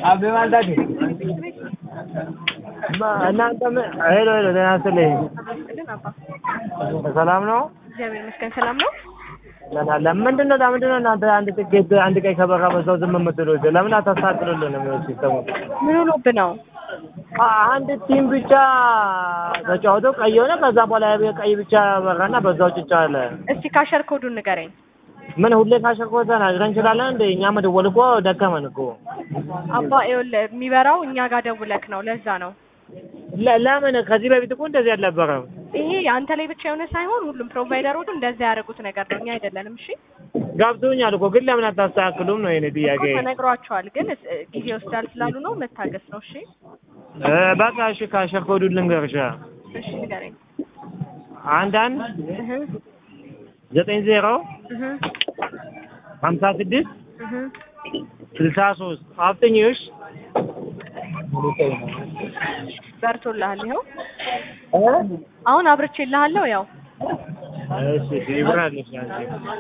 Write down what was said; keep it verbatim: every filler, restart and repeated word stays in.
አቤ ማልዳት እናንተ ሄሎ ሄሎ ደህና ስለኝ ሰላም ነው እግዚአብሔር ይመስገን ሰላም ነው ለምን ነው ለምንድነው እናንተ አንድ ትኬት አንድ ቀይ ከበራ በዛው ዝም የምትሉት ለምን አታስተካክሉልን ነው ሲስተሙ ምን ሆኖብ ነው አንድ ቲም ብቻ ተጫውቶ ቀይ ሆነ ከዛ በኋላ ቀይ ብቻ በራና በዛው ጭጫ አለ እስቲ ካሸር ኮዱን ንገረኝ ምን ሁሌ ካሸር ኮድ ተናግረን እንችላለን እንዴ እኛ መደወል እኮ ደከመን እኮ አባ ይኸውልህ የሚበራው እኛ ጋር ደውለክ ነው ለዛ ነው ለምን ከዚህ በፊት እኮ እንደዚህ አልነበረም ይሄ አንተ ላይ ብቻ የሆነ ሳይሆን ሁሉም ፕሮቫይደሮቹ እንደዛ ያደርጉት ነገር ነው እኛ አይደለንም እሺ ገብቶኛል እኮ ግን ለምን አታስተካክሉም ነው የኔ ጥያቄ ተነግሯቸዋል ግን ጊዜ ወስዳል ስላሉ ነው መታገስ ነው እሺ በቃ እሺ ካሸር ኮዱን ልንገርሻ እሺ ንገረኝ አንድ አንድ ዘጠኝ ዜሮ ሀምሳ ስድስት ስልሳ ሶስት አፍጥኝሽ በርቶልሃል ይኸው አሁን አብርቼልሃለሁ ያው እሺ ይብራልሽ አንቺ